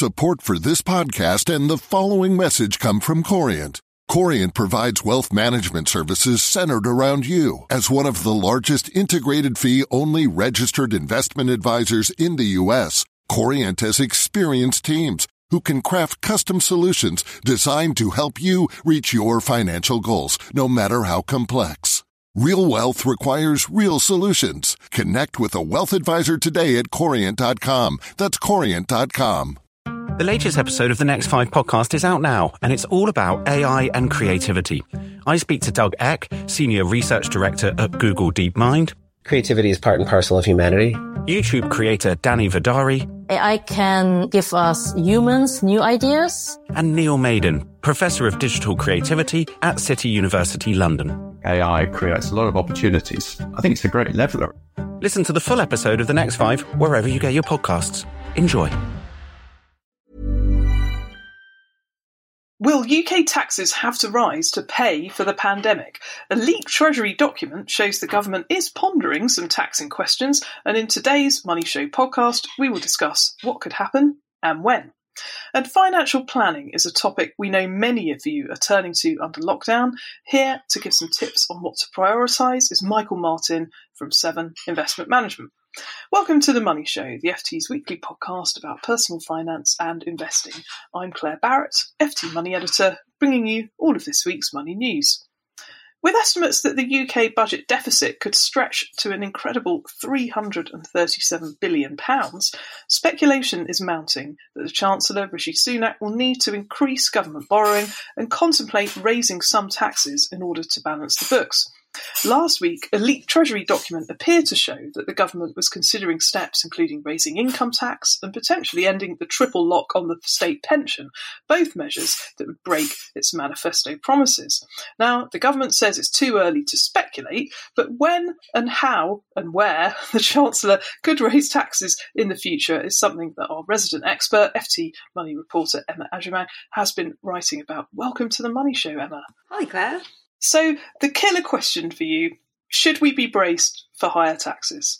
Support for this podcast and the following message come from Corient. Corient provides wealth management services centered around you. As one of the largest integrated fee-only registered investment advisors in the U.S., Corient has experienced teams who can craft custom solutions designed to help you reach your financial goals, no matter how complex. Real wealth requires real solutions. Connect with a wealth advisor today at Corient.com. That's Corient.com. The latest episode of the Next 5 podcast is out now, and it's all about AI and creativity. I speak to Doug Eck, Senior Research Director at Google DeepMind. Creativity is part and parcel of humanity. YouTube creator Danny Vidari. AI can give us humans new ideas. And Neil Maiden, Professor of Digital Creativity at City University London. AI creates a lot of opportunities. I think it's a great leveler. Listen to the full episode of The Next 5 wherever you get your podcasts. Enjoy. Will UK taxes have to rise to pay for the pandemic? A leaked Treasury document shows the government is pondering some taxing questions, and in today's Money Show podcast, we will discuss what could happen and when. And financial planning is a topic we know many of you are turning to under lockdown. Here to give some tips on what to prioritise is Michael Martin from Seven Investment Management. Welcome to The Money Show, the FT's weekly podcast about personal finance and investing. I'm Claire Barrett, FT Money Editor, bringing you all of this week's money news. With estimates that the UK budget deficit could stretch to an incredible £337 billion, speculation is mounting that the Chancellor, Rishi Sunak, will need to increase government borrowing and contemplate raising some taxes in order to balance the books. Last week, a leaked Treasury document appeared to show that the government was considering steps including raising income tax and potentially ending the triple lock on the state pension, both measures that would break its manifesto promises. Now, the government says it's too early to speculate, but when and how and where the Chancellor could raise taxes in the future is something that our resident expert, FT Money reporter Emma Agyemang, has been writing about. Welcome to The Money Show, Emma. Hi, Claire. So, the killer question for you, should we be braced for higher taxes?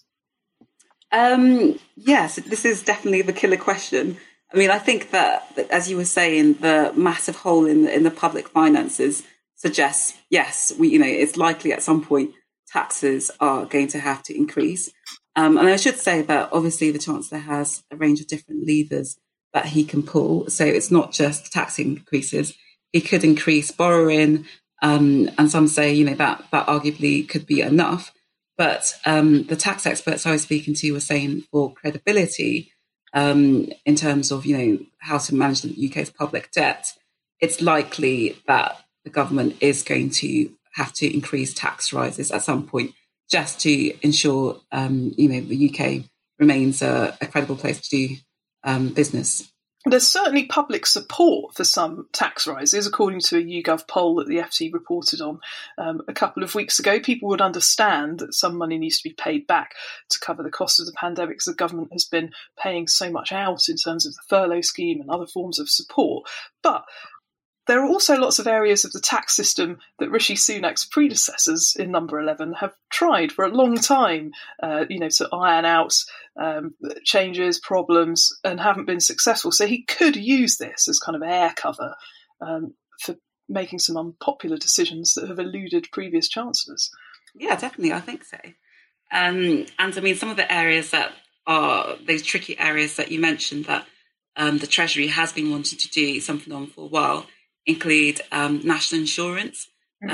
Yes, this is definitely the killer question. I mean, I think that as you were saying, the massive hole in the public finances suggests, yes, it's likely at some point taxes are going to have to increase. And I should say that obviously the Chancellor has a range of different levers that he can pull. So it's not just tax increases. He could increase borrowing, and some say, that arguably could be enough. But the tax experts I was speaking to were saying for credibility, in terms of, how to manage the UK's public debt, it's likely that the government is going to have to increase tax rises at some point just to ensure, the UK remains a credible place to do business. There's certainly public support for some tax rises, according to a YouGov poll that the FT reported on a couple of weeks ago. People would understand that some money needs to be paid back to cover the cost of the pandemic, because the government has been paying so much out in terms of the furlough scheme and other forms of support. But there are also lots of areas of the tax system that Rishi Sunak's predecessors in Number 11 have tried for a long time, to iron out changes, problems, and haven't been successful. So he could use this as kind of air cover for making some unpopular decisions that have eluded previous chancellors. Yeah, definitely, I think so. And I mean, some of the areas that are those tricky areas that you mentioned that the Treasury has been wanting to do something on for a while include national insurance,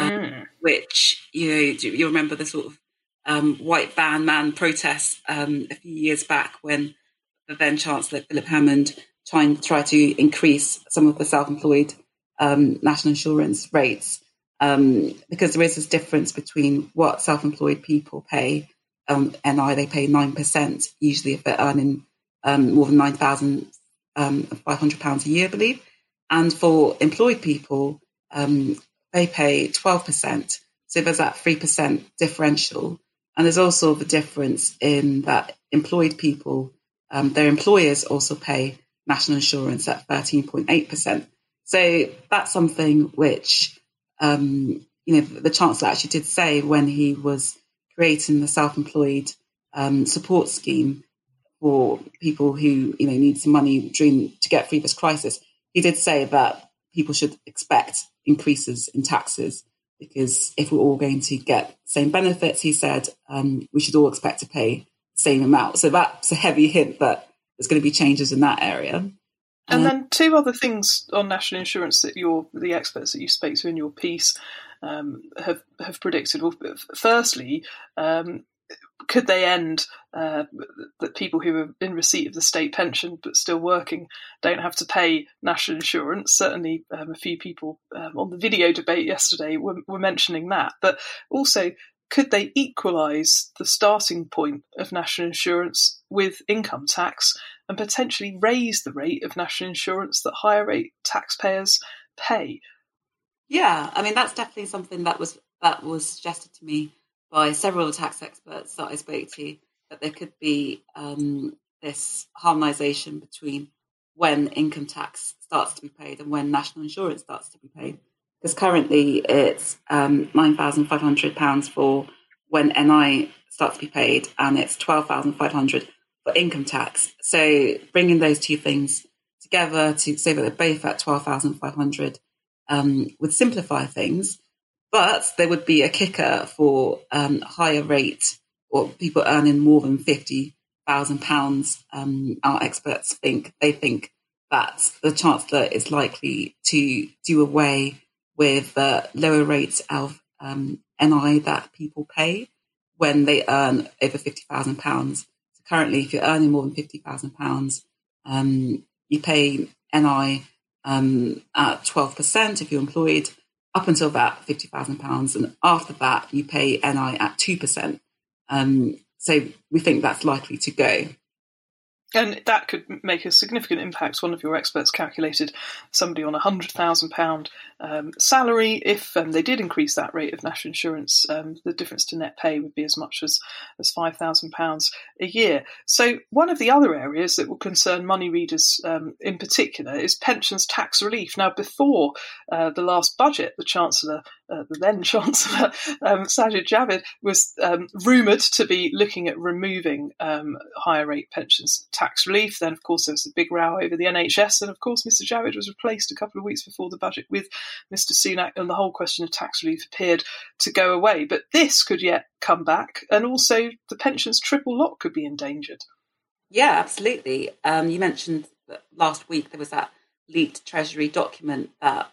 which, you'll remember the sort of white van man protests a few years back when the then Chancellor Philip Hammond tried to increase some of the self-employed national insurance rates, because there is this difference between what self-employed people pay. NI, they pay 9%, usually if they're earning more than £9,500 a year, I believe. And for employed people, they pay 12%. So there's that 3% differential. And there's also the difference in that employed people, their employers also pay national insurance at 13.8%. So that's something which, the Chancellor actually did say when he was creating the self-employed support scheme for people who, need some money to get through this crisis. He did say that people should expect increases in taxes, because if we're all going to get the same benefits, he said, we should all expect to pay the same amount. So that's a heavy hint that there's going to be changes in that area. And then two other things on national insurance that the experts that you spoke to in your piece have predicted. Well, firstly, could they end that people who are in receipt of the state pension but still working don't have to pay national insurance? Certainly a few people on the video debate yesterday were mentioning that. But also, could they equalise the starting point of national insurance with income tax and potentially raise the rate of national insurance that higher rate taxpayers pay? Yeah, I mean, that's definitely something that was suggested to me by several of the tax experts that I spoke to, that there could be this harmonisation between when income tax starts to be paid and when national insurance starts to be paid. Because currently it's £9,500 for when NI starts to be paid, and it's £12,500 for income tax. So bringing those two things together to say that they're both at £12,500 would simplify things. But there would be a kicker for higher rate, or people earning more than £50,000. Our experts think that the Chancellor is likely to do away with lower rates of NI that people pay when they earn over £50,000. So currently, if you're earning more than £50,000, you pay NI at 12% if you're employed, up until that £50,000, and after that you pay NI at 2%. So we think that's likely to go. And that could make a significant impact. One of your experts calculated somebody on £100,000 salary, if they did increase that rate of national insurance, the difference to net pay would be as much as £5,000 a year. So one of the other areas that will concern money readers in particular is pensions tax relief. Now, before the last budget, the Chancellor, the then Chancellor, Sajid Javid, was rumoured to be looking at removing higher rate pensions tax relief. Then, of course, there was a big row over the NHS, and of course, Mr. Javid was replaced a couple of weeks before the budget with Mr. Sunak, and the whole question of tax relief appeared to go away. But this could yet come back, and also the pensions triple lock could be endangered. Yeah, absolutely. You mentioned that last week there was that leaked Treasury document that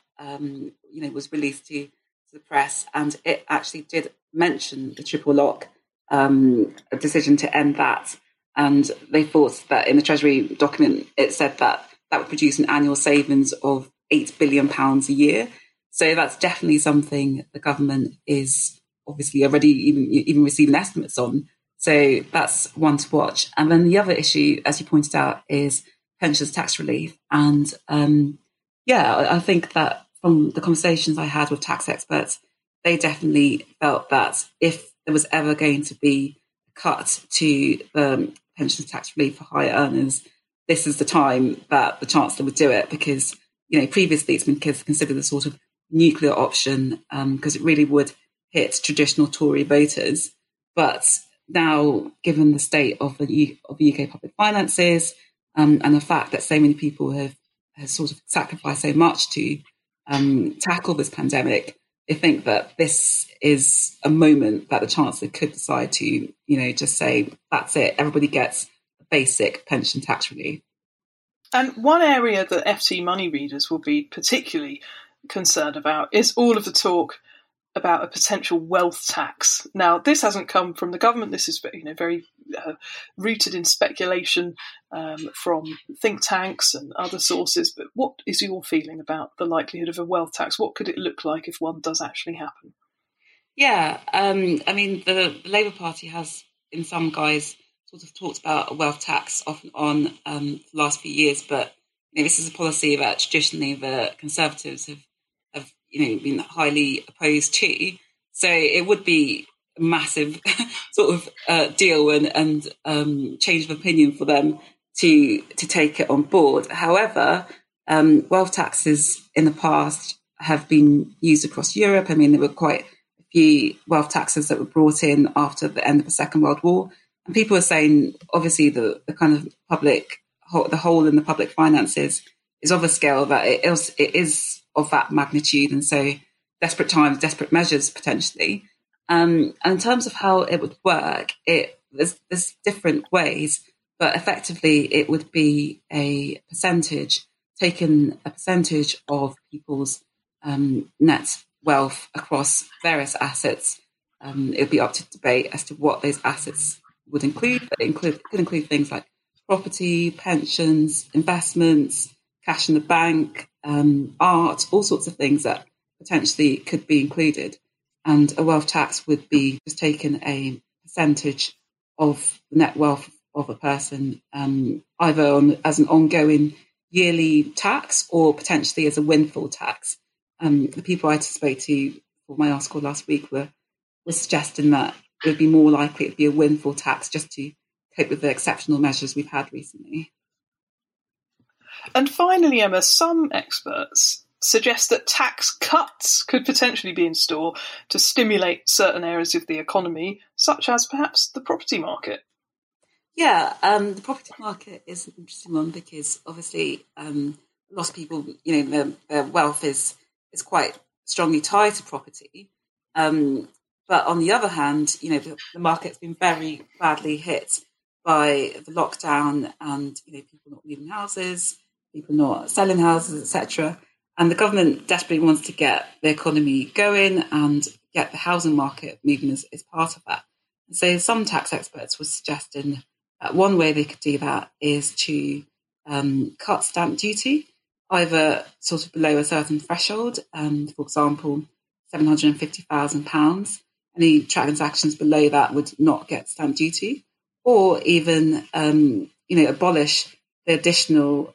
was released to the press, and it actually did mention the triple lock, a decision to end that. And they thought that in the Treasury document, it said that would produce an annual savings of £8 billion a year. So that's definitely something the government is obviously already even receiving estimates on. So that's one to watch. And then the other issue, as you pointed out, is pensions tax relief. And I think that from the conversations I had with tax experts, they definitely felt that if there was ever going to be a cut to pensions tax relief for higher earners, this is the time that the Chancellor would do it, because previously it's been considered a sort of nuclear option, because it really would hit traditional Tory voters. But now, given the state of the UK public finances, and the fact that so many people have sort of sacrificed so much to tackle this pandemic, I think that this is a moment that the Chancellor could decide to, just say, that's it, everybody gets a basic pension tax relief. And one area that FT money readers will be particularly concerned about is all of the talk about a potential wealth tax. Now, this hasn't come from the government. This is very rooted in speculation from think tanks and other sources. But what is your feeling about the likelihood of a wealth tax? What could it look like if one does actually happen? Yeah, the Labour Party has, in some guise, sort of talked about a wealth tax off and on the last few years. But this is a policy that traditionally the Conservatives have been highly opposed to. So it would be a massive sort of deal and change of opinion for them to take it on board. However, wealth taxes in the past have been used across Europe. I mean, there were quite a few wealth taxes that were brought in after the end of the Second World War. And people are saying, obviously, the kind of the hole in the public finances is of a scale that it is of that magnitude. And so desperate times, desperate measures, potentially. And in terms of how it would work, there's different ways, but effectively it would be a percentage of people's net wealth across various assets. It would be up to debate as to what those assets would include. But it could include things like property, pensions, investments, cash in the bank, art, all sorts of things that potentially could be included. And a wealth tax would be just taking a percentage of the net wealth of a person, either as an ongoing yearly tax or potentially as a windfall tax. The people I spoke to for my article last week were suggesting that it would be more likely to be a windfall tax just to cope with the exceptional measures we've had recently. And finally, Emma, some experts suggest that tax cuts could potentially be in store to stimulate certain areas of the economy, such as perhaps the property market. Yeah, the property market is an interesting one because obviously a lot of people, their wealth is quite strongly tied to property. But on the other hand, the market's been very badly hit by the lockdown and, people not leaving houses, people not selling houses, etc. And the government desperately wants to get the economy going and get the housing market moving as part of that. And so some tax experts were suggesting that one way they could do that is to cut stamp duty, either sort of below a certain threshold, for example, £750,000. Any transactions below that would not get stamp duty, or even, abolish the additional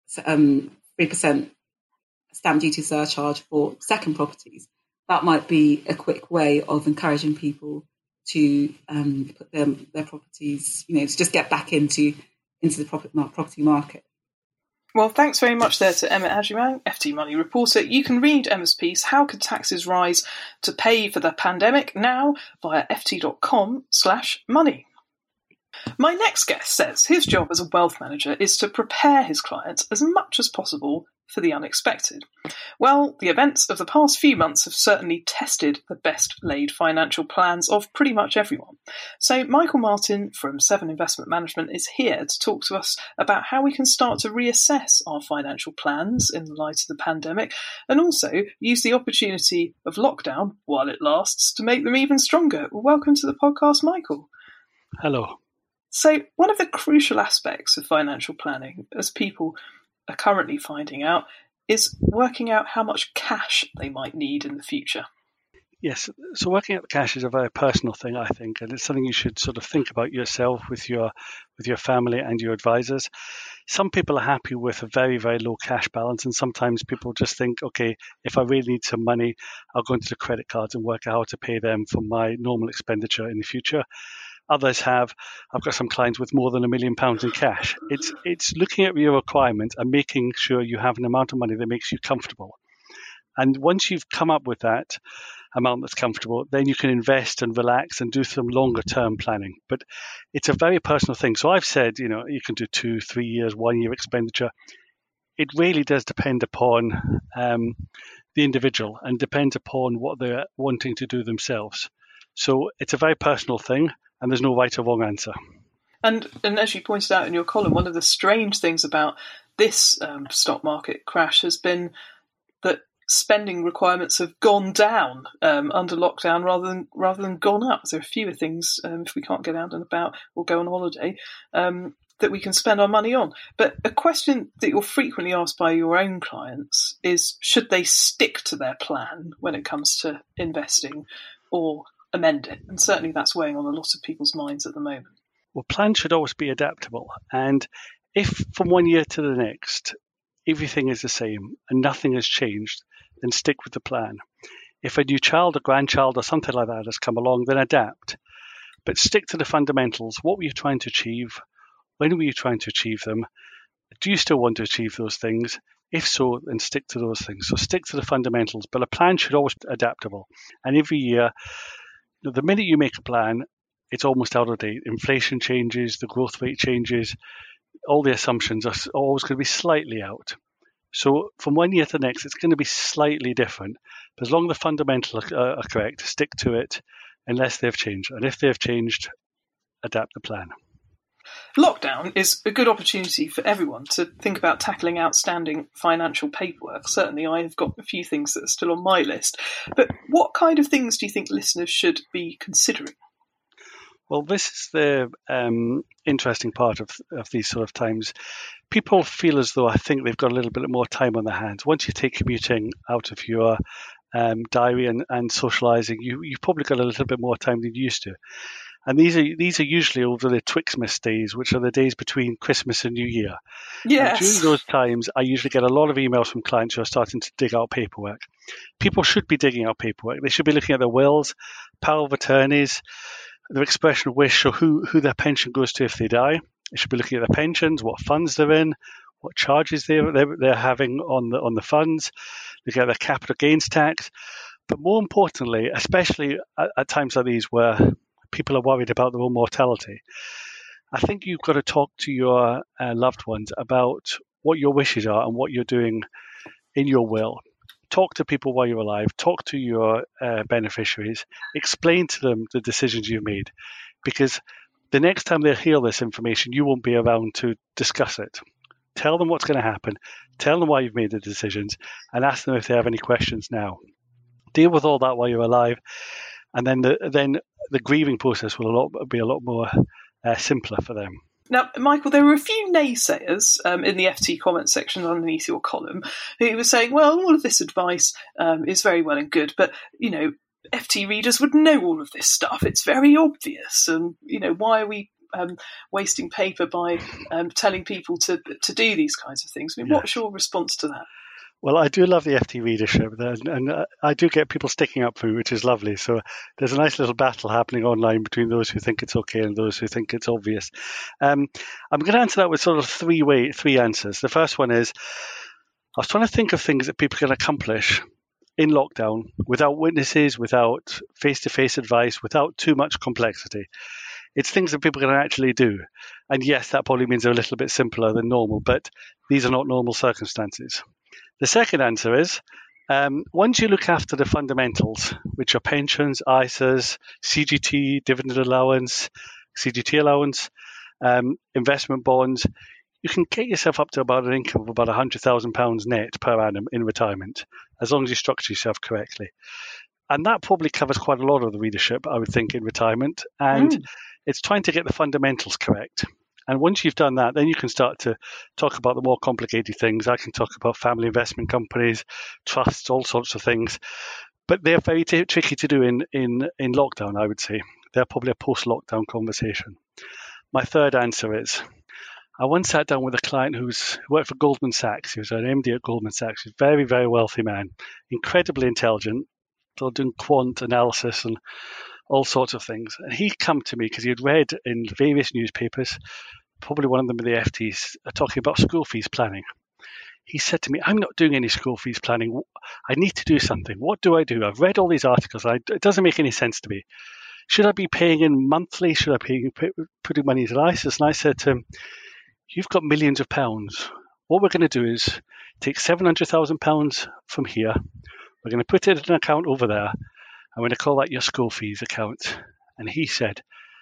3% stamp duty surcharge for second properties. That might be a quick way of encouraging people to put their properties, to just get back into the property market. Well, thanks very much there to Emma Agyemang, FT Money reporter. You can read Emma's piece, How Could Taxes Rise to Pay for the Pandemic, now via ft.com/money. My next guest says his job as a wealth manager is to prepare his clients as much as possible for the unexpected. Well, the events of the past few months have certainly tested the best-laid financial plans of pretty much everyone. So Michael Martin from Seven Investment Management is here to talk to us about how we can start to reassess our financial plans in the light of the pandemic, and also use the opportunity of lockdown, while it lasts, to make them even stronger. Welcome to the podcast, Michael. Hello. So one of the crucial aspects of financial planning, as people are currently finding out, is working out how much cash they might need in the future. Yes, so working out the cash is a very personal thing, I think, and it's something you should sort of think about yourself with your family and your advisors. Some people are happy with a very, very low cash balance, and sometimes people just think, okay, if I really need some money, I'll go into the credit cards and work out how to pay them for my normal expenditure in the future. Others I've got some clients with more than £1 million in cash. It's looking at your requirements and making sure you have an amount of money that makes you comfortable. And once you've come up with that amount that's comfortable, then you can invest and relax and do some longer term planning. But it's a very personal thing. So I've said, you can do 2, 3 years, 1 year expenditure. It really does depend upon the individual and depends upon what they're wanting to do themselves. So it's a very personal thing. And there's no right or wrong answer. And as you pointed out in your column, one of the strange things about this stock market crash has been that spending requirements have gone down under lockdown rather than gone up. There are fewer things, if we can't get out and about or go on holiday, that we can spend our money on. But a question that you're frequently asked by your own clients is, should they stick to their plan when it comes to investing, or amend it? And certainly that's weighing on a lot of people's minds at the moment. Well, plans should always be adaptable. And if from 1 year to the next, everything is the same and nothing has changed, then stick with the plan. If a new child or grandchild or something like that has come along, then adapt. But stick to the fundamentals. What were you trying to achieve? When were you trying to achieve them? Do you still want to achieve those things? If so, then stick to those things. So stick to the fundamentals. But a plan should always be adaptable. And every year, the minute you make a plan, it's almost out of date. Inflation changes, the growth rate changes, all the assumptions are always going to be slightly out. So from one year to the next, it's going to be slightly different. But as long as the fundamentals are correct, stick to it unless they've changed. And if they've changed, adapt the plan. Lockdown is a good opportunity for everyone to think about tackling outstanding financial paperwork. Certainly, I have got a few things that are still on my list. But what kind of things do you think listeners should be considering? Well, this is the interesting part of these sort of times. People feel as though I think they've got a little bit more time on their hands. Once you take commuting out of your diary and socialising, you've probably got a little bit more time than you used to. And these are usually over the Twixmas days, which are the days between Christmas and New Year. Yes. And during those times, I usually get a lot of emails from clients who are starting to dig out paperwork. People should be digging out paperwork. They should be looking at their wills, power of attorneys, their expression of wish, or who their pension goes to if they die. They should be looking at their pensions, what funds they're in, what charges they're having on the funds, looking at their capital gains tax. But more importantly, especially at times like these where people are worried about their own mortality, I think you've got to talk to your loved ones about what your wishes are and what you're doing in your will. Talk to people while you're alive. Talk to your beneficiaries. Explain to them the decisions you've made, because the next time they hear this information, you won't be around to discuss it. Tell them what's going to happen. Tell them why you've made the decisions, and ask them if they have any questions now. Deal with all that while you're alive, and then the grieving process will be a lot more simpler for them. Now, Michael, there were a few naysayers in the FT comment section underneath your column who were saying, well, all of this advice is very well and good, but, FT readers would know all of this stuff. It's very obvious. And, why are we wasting paper by telling people to do these kinds of things? I mean, What's your response to that? Well, I do love the FT readership, and I do get people sticking up for me, which is lovely. So there's a nice little battle happening online between those who think it's okay and those who think it's obvious. I'm going to answer that with sort of three answers. The first one is, I was trying to think of things that people can accomplish in lockdown without witnesses, without face-to-face advice, without too much complexity. It's things that people can actually do. And yes, that probably means they're a little bit simpler than normal, but these are not normal circumstances. The second answer is, once you look after the fundamentals, which are pensions, ISAs, CGT, dividend allowance, CGT allowance, investment bonds, you can get yourself up to about an income of about £100,000 net per annum in retirement, as long as you structure yourself correctly. And that probably covers quite a lot of the readership, I would think, in retirement. And it's trying to get the fundamentals correct. And once you've done that, then you can start to talk about the more complicated things. I can talk about family investment companies, trusts, all sorts of things. But they're very tricky to do in lockdown, I would say. They're probably a post-lockdown conversation. My third answer is, I once sat down with a client who worked for Goldman Sachs. He was an MD at Goldman Sachs. He's a very, very wealthy man, incredibly intelligent, still doing quant analysis and all sorts of things. And he come to me because he had read in various newspapers, probably one of them in the FTs, talking about school fees planning. He said to me, I'm not doing any school fees planning. I need to do something. What do I do? I've read all these articles. It doesn't make any sense to me. Should I be paying in monthly? Should I be putting money into ISAs? And I said to him, you've got millions of pounds. What we're going to do is take £700,000 from here. We're going to put it in an account over there. I'm going to call that your school fees account. And he said,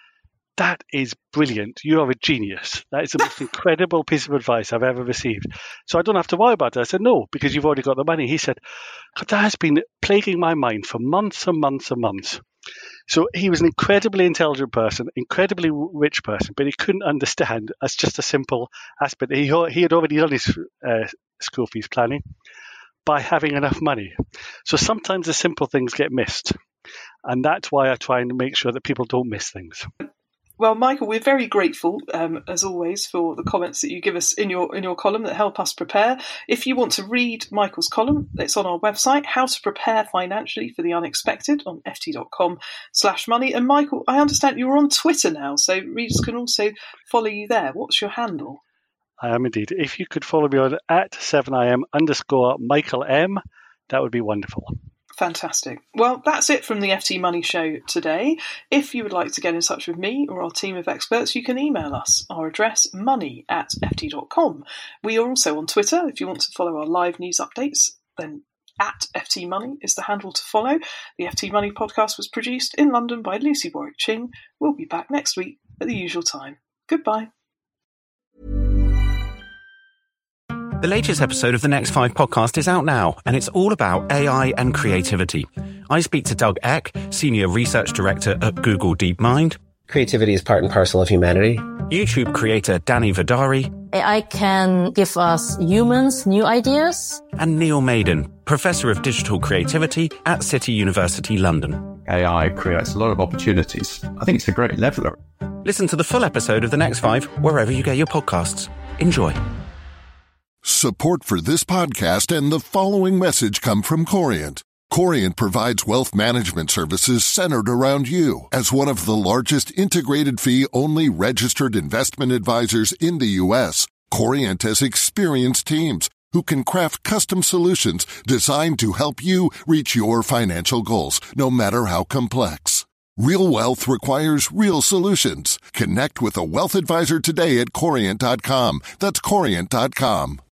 that is brilliant. You are a genius. That is the most incredible piece of advice I've ever received. So I don't have to worry about it. I said, no, because you've already got the money. He said, God, that has been plaguing my mind for months and months and months. So he was an incredibly intelligent person, incredibly rich person, but he couldn't understand as just a simple aspect. He had already done his school fees planning by having enough money. So sometimes the simple things get missed. And that's why I try and make sure that people don't miss things. Well, Michael, we're very grateful, as always, for the comments that you give us in your column that help us prepare. If you want to read Michael's column, it's on our website, How to Prepare Financially for the Unexpected, on ft.com/money. And Michael, I understand you're on Twitter now, so readers can also follow you there. What's your handle? I am indeed. If you could follow me on @7im_Michael M, that would be wonderful. Fantastic. Well, that's it from the FT Money Show today. If you would like to get in touch with me or our team of experts, you can email us. Our address, money@ft.com. We are also on Twitter. If you want to follow our live news updates, then @FT Money is the handle to follow. The FT Money podcast was produced in London by Lucy Warwick-Ching. We'll be back next week at the usual time. Goodbye. The latest episode of the Next 5 podcast is out now, and it's all about AI and creativity. I speak to Doug Eck, Senior Research Director at Google DeepMind. Creativity is part and parcel of humanity. YouTube creator Danny Vidari. AI can give us humans new ideas. And Neil Maiden, Professor of Digital Creativity at City University London. AI creates a lot of opportunities. I think it's a great leveler. Listen to the full episode of The Next 5 wherever you get your podcasts. Enjoy. Support for this podcast and the following message come from Corient. Corient provides wealth management services centered around you. As one of the largest integrated fee-only registered investment advisors in the U.S., Corient has experienced teams who can craft custom solutions designed to help you reach your financial goals, no matter how complex. Real wealth requires real solutions. Connect with a wealth advisor today at Corient.com. That's Corient.com.